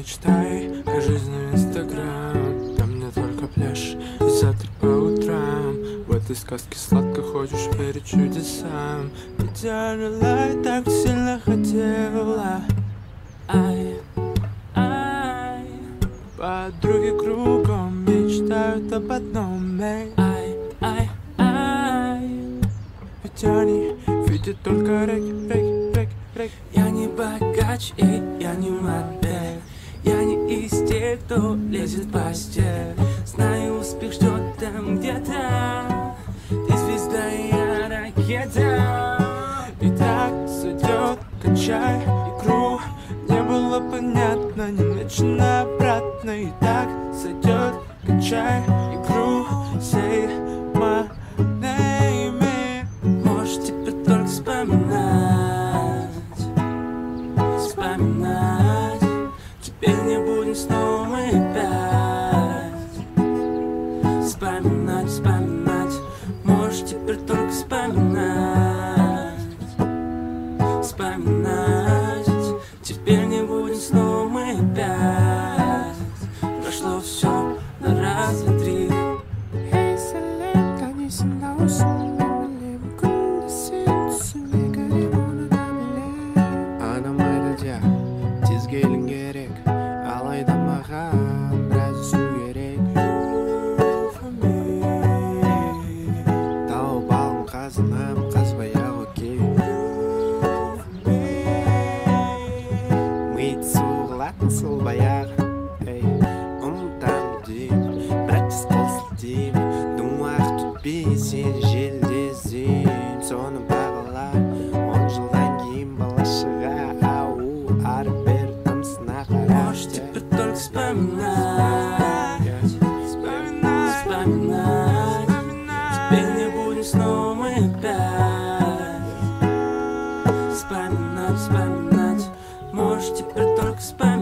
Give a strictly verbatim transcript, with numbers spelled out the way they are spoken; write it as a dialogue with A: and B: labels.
A: мечтай о жизни в Инстаграм. Там не только пляж и завтрак по утрам. В этой сказке сладко хочешь верить чудесам. Идеальный лайт так сильно хотела. Ай, ай, подруги кругом мечтают об одном. Эй, ай, ай, ай, ведь они видят только реки, реки, реки, реки. Я не богач и я не модель. Я не из тех, кто лезет в постель. Знаю, успех ждет там где-то. Ты звезда, и я ракета. И так сойдет, качай игру. Не было понятно, не начинай обратно. И так сойдет, качай игру. Say my name. Можешь теперь только вспоминать, вспоминать. Теперь не будем снова мы опять вспоминать, вспоминать. Можешь теперь только вспоминать, вспоминать. Теперь не будем снова мы опять. Прошло все на раз, два, три.
B: Тезгелің керек, алайда маған біраз су керек. Тауып алғым қазынам, қазбай ақ окей. Миды соғылатын сол баяғы. Ұмытамын деймін, бірақ тез қол сілтеймін. Дым уақыт өтпей сен желіде іздеймін. Соны бағала, он жылдан кейін бала шыға. Ау, ары бері тамсына қара.
A: Можешь теперь только вспоминать, вспоминать, вспоминать. Теперь не будем снова мы опять вспоминать, вспоминать. Можешь теперь только вспоминать.